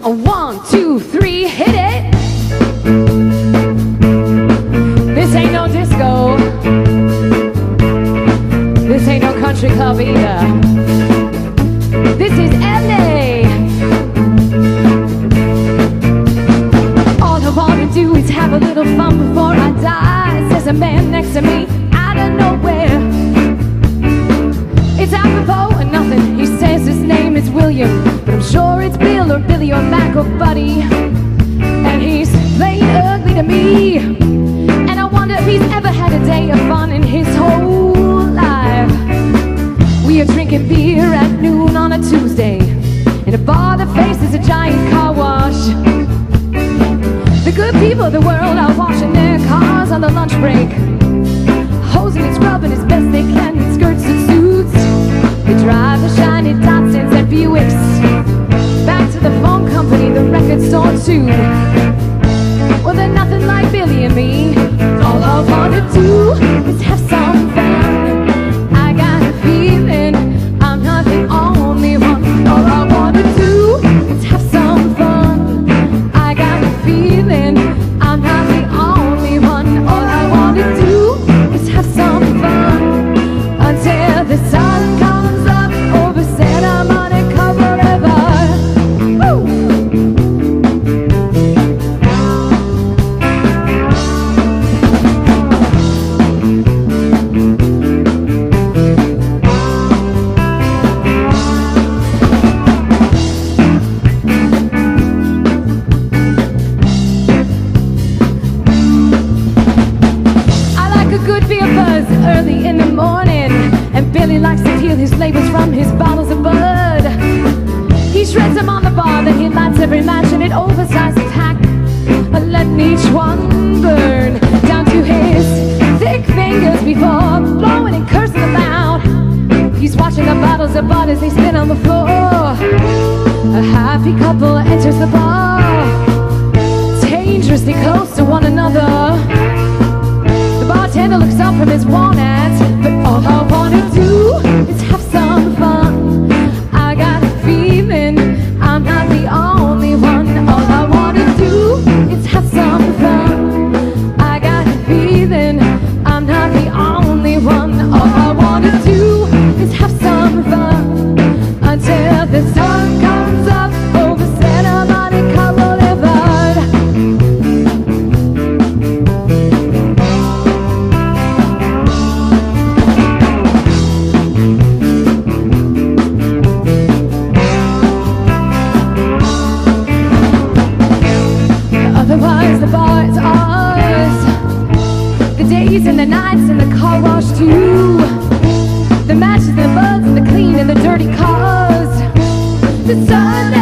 1, 2, 3, hit it. This ain't no disco. This ain't no country club either. This is LA. All I wanna do is have a little fun before I die, says a man next to me out of nowhere. It's apropos of nothing. He says his name is William, but I'm sure it's Bill or Billy or Mac or Buddy. And he's plain ugly to me, and I wonder if he's ever had a day of fun in his whole life. We are drinking beer at noon on a Tuesday in a bar that faces a giant car wash. The good people of the world are washing their cars on the lunch break, hosing and scrubbing as best they can in skirts and suits. They drive the shiny Datsuns and Buicks back to the phone company, the record store too. Well, they're nothing like Billy and me. All I wanna do is have some fun. I got a feeling I'm not the only one. All I wanna do is have some fun. I got a feeling I'm not the only one. All I wanna do is have some fun until the sun comes up over Santa Monica Boulevard. Woo! Early in the morning, and Billy likes to peel his labels from his bottles of bud. He shreds them on the bar, then he lights every match in an oversized pack, letting each one burn down to his thick fingers before blowing and cursing them out. He's watching the bottles of bud as they spin on the floor. A happy couple enters the bar, dangerously close to one another. Bartender looks up from his walnuts, but all I wanna do is have some fun. I got a feeling I'm not the only one. All I wanna do is have some fun. I got a feeling I'm not the only one. All I wanna do is have some fun until the sun comes up over Santa Monica Boulevard. Otherwise the bar is ours, the days and the nights and the car wash too, the matches and the buds and the clean and the dirty cars, the sun